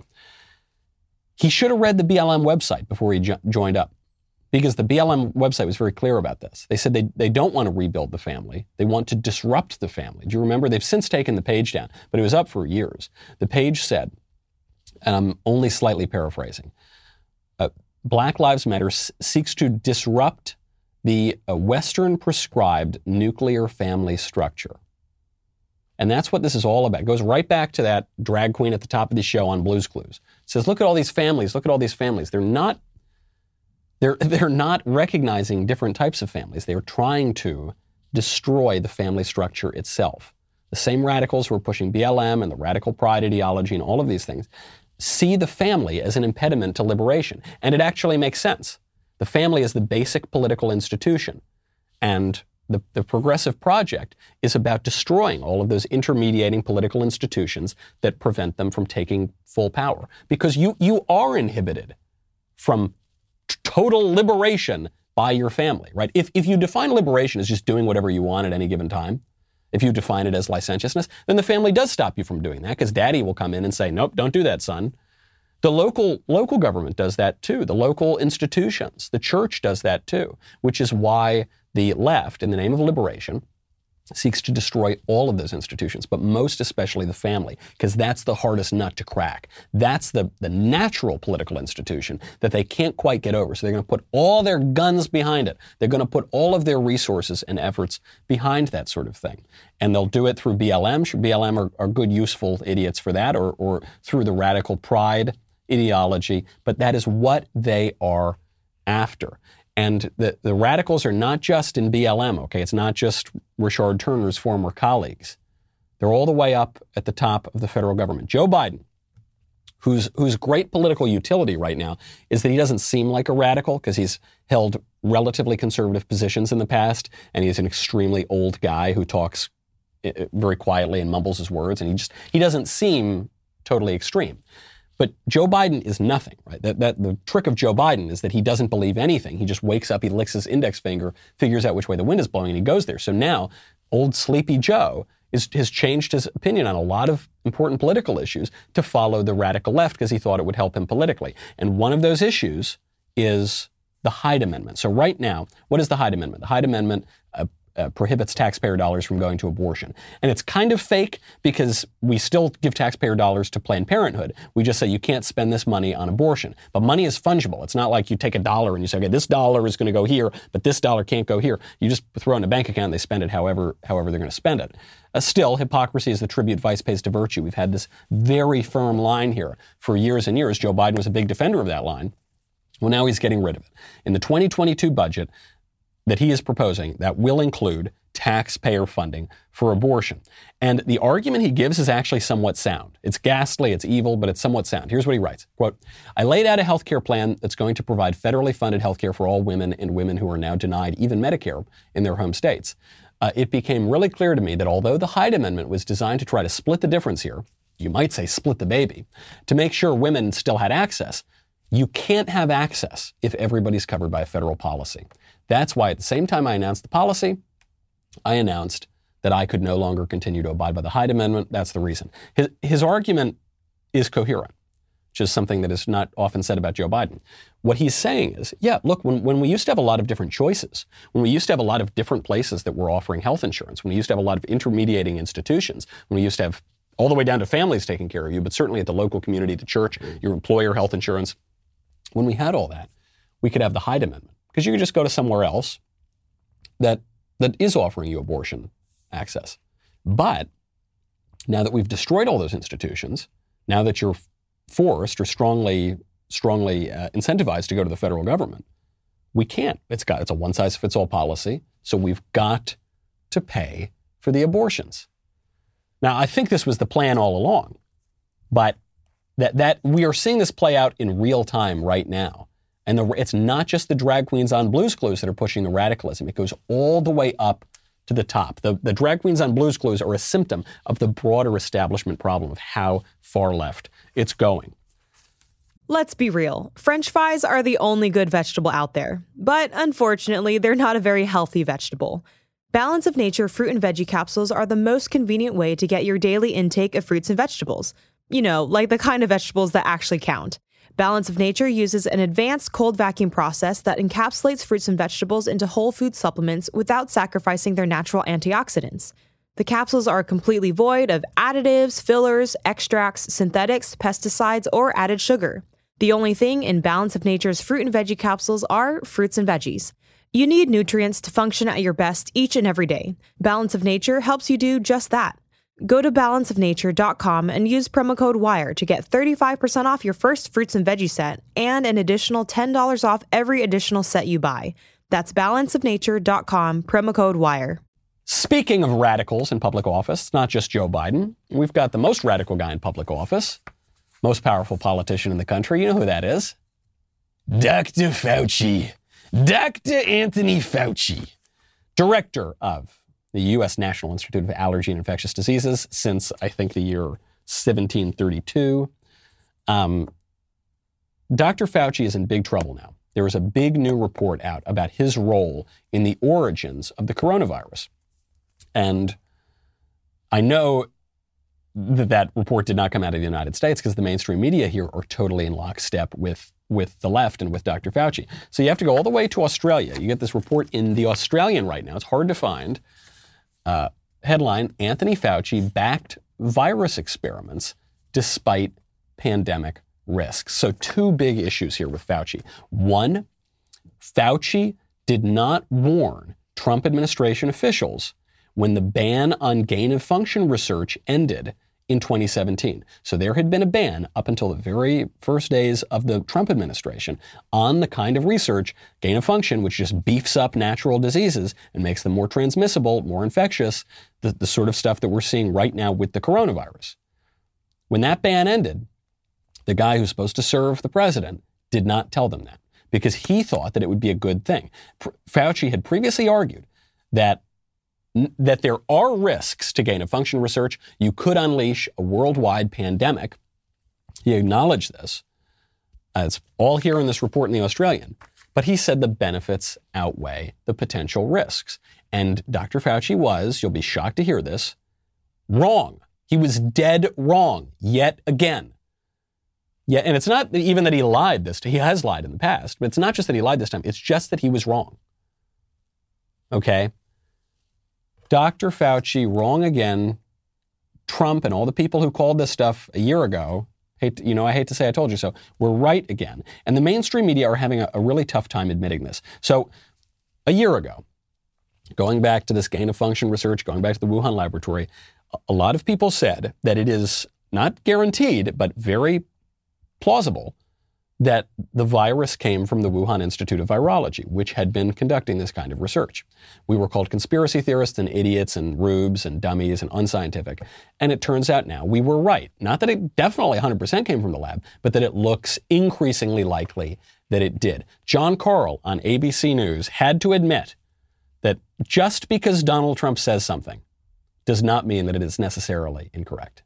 He should have read the BLM website before he joined up, because the BLM website was very clear about this. They said they don't want to rebuild the family. They want to disrupt the family. Do you remember? They've since taken the page down, but it was up for years. The page said, and I'm only slightly paraphrasing, Black Lives Matter seeks to disrupt the Western prescribed nuclear family structure. And that's what this is all about. It goes right back to that drag queen at the top of the show on Blue's Clues. It says, look at all these families, look at all these families. They're not recognizing different types of families. They are trying to destroy the family structure itself. The same radicals who are pushing BLM and the radical pride ideology and all of these things see the family as an impediment to liberation. And it actually makes sense. The family is the basic political institution. And the Progressive Project is about destroying all of those intermediating political institutions that prevent them from taking full power. Because you are inhibited from total liberation by your family, right? If you define liberation as just doing whatever you want at any given time, if you define it as licentiousness, then the family does stop you from doing that because daddy will come in and say, nope, don't do that, son. The local government does that too. The local institutions, the church does that too, which is why the left, in the name of liberation, seeks to destroy all of those institutions, but most especially the family, because that's the hardest nut to crack. That's the natural political institution that they can't quite get over. So they're going to put all their guns behind it. They're going to put all of their resources and efforts behind that sort of thing. And they'll do it through BLM. BLM are good, useful idiots for that, or through the radical pride ideology. But that is what they are after. And the radicals are not just in BLM, okay? It's not just Rashard Turner's former colleagues. They're all the way up at the top of the federal government. Joe Biden whose great political utility right now is that he doesn't seem like a radical because he's held relatively conservative positions in the past, and he's an extremely old guy who talks very quietly and mumbles his words, and he doesn't seem totally extreme. But Joe Biden is nothing, right? The trick of Joe Biden is that he doesn't believe anything. He just wakes up, he licks his index finger, figures out which way the wind is blowing, and he goes there. So now, old sleepy Joe has changed his opinion on a lot of important political issues to follow the radical left because he thought it would help him politically. And one of those issues is the Hyde Amendment. So right now, what is the Hyde Amendment? The Hyde Amendment prohibits taxpayer dollars from going to abortion. And it's kind of fake because we still give taxpayer dollars to Planned Parenthood. We just say you can't spend this money on abortion. But money is fungible. It's not like you take $1 and you say, okay, this dollar is going to go here, but this dollar can't go here. You just throw it in a bank account and they spend it however they're going to spend it. Still, hypocrisy is the tribute vice pays to virtue. We've had this very firm line here for years and years. Joe Biden was a big defender of that line. Well, now he's getting rid of it. In the 2022 budget that he is proposing, that will include taxpayer funding for abortion. And the argument he gives is actually somewhat sound. It's ghastly, it's evil, but it's somewhat sound. Here's what he writes, quote, I laid out a health care plan that's going to provide federally funded health care for all women and women who are now denied even Medicare in their home states. It became really clear to me that although the Hyde Amendment was designed to try to split the difference here, you might say split the baby, to make sure women still had access, you can't have access if everybody's covered by a federal policy. That's why at the same time I announced the policy, I announced that I could no longer continue to abide by the Hyde Amendment. That's the reason. His argument is coherent, which is something that is not often said about Joe Biden. What he's saying is, yeah, look, when we used to have a lot of different choices, when we used to have a lot of different places that were offering health insurance, when we used to have a lot of intermediating institutions, when we used to have all the way down to families taking care of you, but certainly at the local community, the church, your employer health insurance, when we had all that, we could have the Hyde Amendment. Because you could just go to somewhere else that is offering you abortion access. But now that we've destroyed all those institutions, now that you're forced or strongly incentivized to go to the federal government, we can't. It's a one-size-fits-all policy, so we've got to pay for the abortions. Now, I think this was the plan all along, but that we are seeing this play out in real time right now. And it's not just the drag queens on Blue's Clues that are pushing the radicalism. It goes all the way up to the top. The drag queens on Blue's Clues are a symptom of the broader establishment problem of how far left it's going. Let's be real. French fries are the only good vegetable out there. But unfortunately, they're not a very healthy vegetable. Balance of Nature fruit and veggie capsules are the most convenient way to get your daily intake of fruits and vegetables. You know, like the kind of vegetables that actually count. Balance of Nature uses an advanced cold vacuum process that encapsulates fruits and vegetables into whole food supplements without sacrificing their natural antioxidants. The capsules are completely void of additives, fillers, extracts, synthetics, pesticides, or added sugar. The only thing in Balance of Nature's fruit and veggie capsules are fruits and veggies. You need nutrients to function at your best each and every day. Balance of Nature helps you do just that. Go to balanceofnature.com and use promo code WIRE to get 35% off your first fruits and veggie set and an additional $10 off every additional set you buy. That's balanceofnature.com, promo code WIRE. Speaking of radicals in public office, it's not just Joe Biden. We've got the most radical guy in public office, most powerful politician in the country. You know who that is? Dr. Fauci. Dr. Anthony Fauci, director of the U.S. National Institute of Allergy and Infectious Diseases since, I think, the year 1732. Dr. Fauci is in big trouble now. There is a big new report out about his role in the origins of the coronavirus. And I know that report did not come out of the United States because the mainstream media here are totally in lockstep with the left and with Dr. Fauci. So you have to go all the way to Australia. You get this report in The Australian right now. It's hard to find. Headline, Anthony Fauci backed virus experiments despite pandemic risks. So two big issues here with Fauci. One, Fauci did not warn Trump administration officials when the ban on gain-of-function research ended in 2017. So there had been a ban up until the very first days of the Trump administration on the kind of research, gain-of-function, which just beefs up natural diseases and makes them more transmissible, more infectious, the sort of stuff that we're seeing right now with the coronavirus. When that ban ended, the guy who's supposed to serve the president, did not tell them that because he thought that it would be a good thing. Fauci had previously argued that there are risks to gain-of-function research. You could unleash a worldwide pandemic. He acknowledged this. It's all here in this report in The Australian. But he said the benefits outweigh the potential risks. And Dr. Fauci was, you'll be shocked to hear this, wrong. He was dead wrong yet again. Yeah, and it's not even that he lied this time. He has lied in the past, but it's not just that he lied this time. It's just that he was wrong. Okay? Dr. Fauci, wrong again. Trump and all the people who called this stuff a year ago, I hate to say I told you so, were right again. And the mainstream media are having a really tough time admitting this. So a year ago, going back to this gain-of-function research, going back to the Wuhan laboratory, a lot of people said that it is not guaranteed, but very plausible that the virus came from the Wuhan Institute of Virology, which had been conducting this kind of research. We were called conspiracy theorists and idiots and rubes and dummies and unscientific. And it turns out now we were right. Not that it definitely 100% came from the lab, but that it looks increasingly likely that it did. John Karl on ABC News had to admit that just because Donald Trump says something does not mean that it is necessarily incorrect.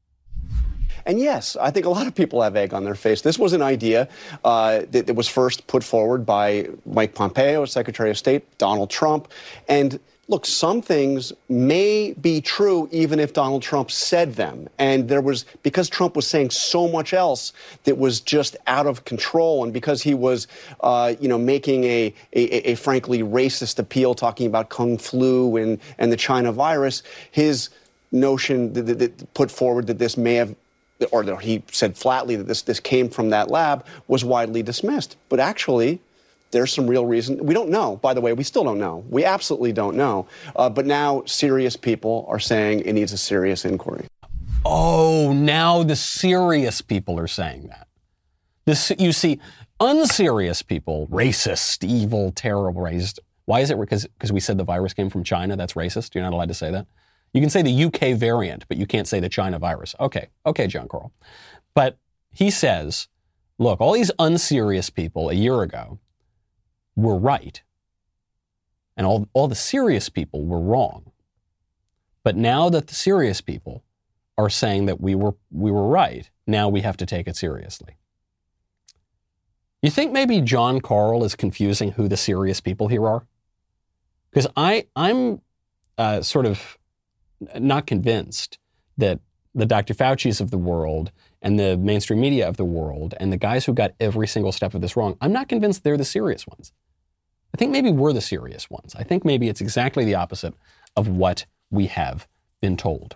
And yes, I think a lot of people have egg on their face. This was an idea that was first put forward by Mike Pompeo, Secretary of State, Donald Trump. And look, some things may be true even if Donald Trump said them. And because Trump was saying so much else that was just out of control, and because he was, making a frankly racist appeal, talking about Kung flu and the China virus, his notion that put forward that this may have, or he said flatly that this came from that lab, was widely dismissed. But actually, there's some real reason. We don't know, by the way. We still don't know. We absolutely don't know. But now serious people are saying it needs a serious inquiry. Oh, now the serious people are saying that. You see, unserious people, racist, evil, terrible, racist. Why is it? Because we said the virus came from China? That's racist? You're not allowed to say that? You can say the UK variant, but you can't say the China virus. Okay, John Karl. But he says, look, all these unserious people a year ago were right. And all the serious people were wrong. But now that the serious people are saying that we were right, now we have to take it seriously. You think maybe John Karl is confusing who the serious people here are? Because I'm sort of not convinced that the Dr. Fauci's of the world and the mainstream media of the world and the guys who got every single step of this wrong, I'm not convinced they're the serious ones. I think maybe we're the serious ones. I think maybe it's exactly the opposite of what we have been told.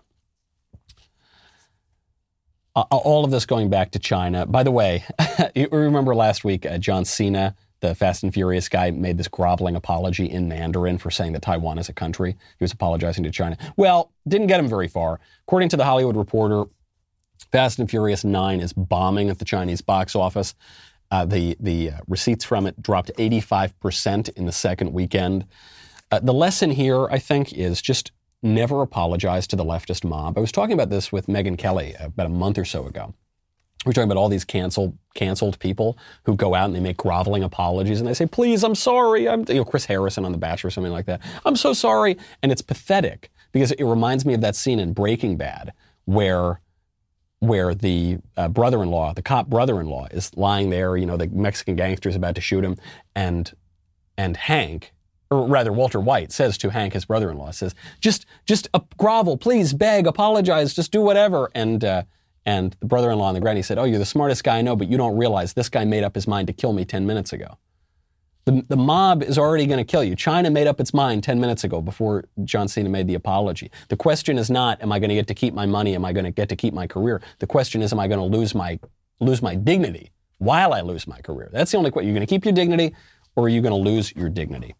All of this going back to China. By the way, you remember last week, John Cena, the Fast and Furious guy, made this groveling apology in Mandarin for saying that Taiwan is a country. He was apologizing to China. Well, didn't get him very far. According to The Hollywood Reporter, Fast and Furious 9 is bombing at the Chinese box office. The receipts from it dropped 85% in the second weekend. The lesson here, I think, is just never apologize to the leftist mob. I was talking about this with Megyn Kelly about a month or so ago. We're talking about all these canceled people who go out and they make groveling apologies and they say, please, I'm sorry. Chris Harrison on The Bachelor or something like that. I'm so sorry. And it's pathetic because it reminds me of that scene in Breaking Bad where the brother-in-law, the cop brother-in-law is lying there, the Mexican gangster is about to shoot him and Hank, or rather Walter White says to Hank, his brother-in-law, says, just grovel, please, beg, apologize, just do whatever. And the brother-in-law on the ground, he said, oh, you're the smartest guy I know, but you don't realize this guy made up his mind to kill me 10 minutes ago. The mob is already going to kill you. China made up its mind 10 minutes ago before John Cena made the apology. The question is not, am I going to get to keep my money? Am I going to get to keep my career? The question is, am I going to lose my dignity while I lose my career? That's the only question. You're going to keep your dignity or are you going to lose your dignity?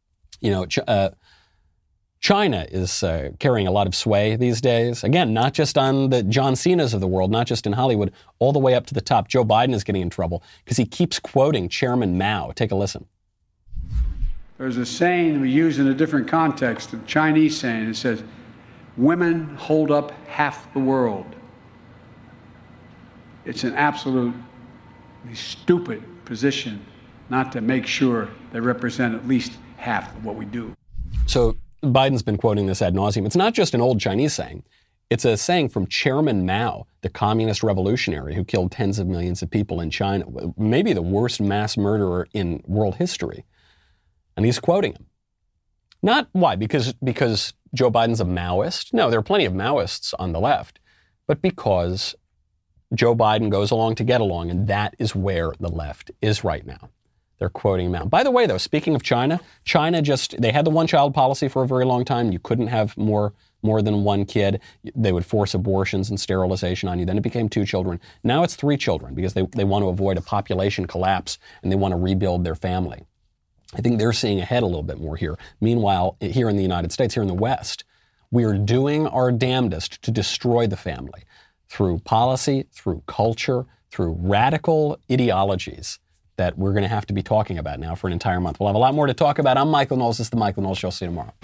China is carrying a lot of sway these days. Again, not just on the John Cenas of the world, not just in Hollywood, all the way up to the top. Joe Biden is getting in trouble because he keeps quoting Chairman Mao. Take a listen. There's a saying we use in a different context, a Chinese saying. It says, women hold up half the world. It's an absolutely stupid position not to make sure they represent at least half of what we do. So Biden's been quoting this ad nauseum. It's not just an old Chinese saying. It's a saying from Chairman Mao, the communist revolutionary who killed tens of millions of people in China, maybe the worst mass murderer in world history. And he's quoting him. Not why? Because Joe Biden's a Maoist? No, there are plenty of Maoists on the left. But because Joe Biden goes along to get along, and that is where the left is right now. They're quoting him out. By the way, though, speaking of China they had the one-child policy for a very long time. You couldn't have more than one kid. They would force abortions and sterilization on you. Then it became 2 children. Now it's 3 children because they want to avoid a population collapse and they want to rebuild their family. I think they're seeing ahead a little bit more here. Meanwhile, here in the United States, here in the West, we are doing our damnedest to destroy the family through policy, through culture, through radical ideologies that we're going to have to be talking about now for an entire month. We'll have a lot more to talk about. I'm Michael Knowles. This is The Michael Knowles Show. See you tomorrow.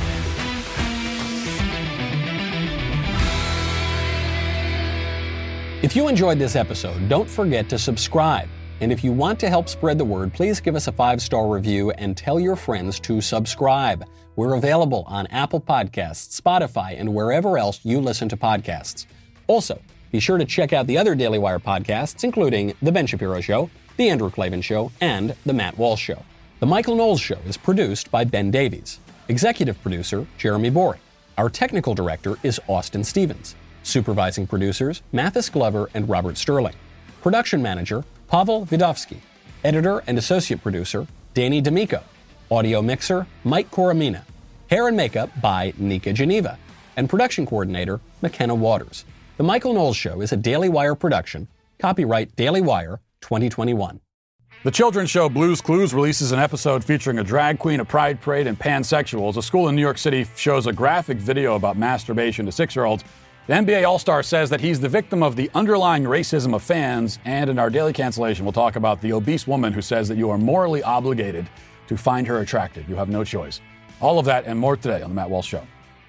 If you enjoyed this episode, don't forget to subscribe. And if you want to help spread the word, please give us a 5-star review and tell your friends to subscribe. We're available on Apple Podcasts, Spotify, and wherever else you listen to podcasts. Also, be sure to check out the other Daily Wire podcasts, including The Ben Shapiro Show, The Andrew Klavan Show, and The Matt Walsh Show. The Michael Knowles Show is produced by Ben Davies. Executive producer, Jeremy Boring. Our technical director is Austin Stevens. Supervising producers, Mathis Glover and Robert Sterling. Production manager, Pavel Vidovsky. Editor and associate producer, Danny D'Amico. Audio mixer, Mike Coromina. Hair and makeup by Nika Geneva. And production coordinator, McKenna Waters. The Michael Knowles Show is a Daily Wire production. Copyright Daily Wire 2021. The children's show Blue's Clues releases an episode featuring a drag queen, a pride parade, and pansexuals. A school in New York City shows a graphic video about masturbation to 6-year-olds. The NBA All-Star says that he's the victim of the underlying racism of fans. And in our daily cancellation, we'll talk about the obese woman who says that you are morally obligated to find her attractive. You have no choice. All of that and more today on The Matt Walsh Show.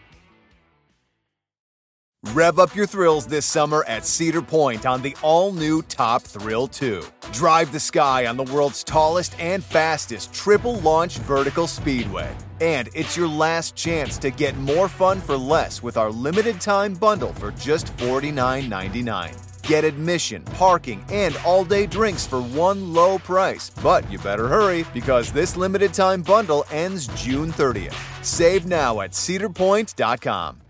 Rev up your thrills this summer at Cedar Point on the all-new Top Thrill 2. Drive the sky on the world's tallest and fastest triple-launch vertical speedway. And it's your last chance to get more fun for less with our limited-time bundle for just $49.99. Get admission, parking, and all-day drinks for one low price. But you better hurry because this limited-time bundle ends June 30th. Save now at cedarpoint.com.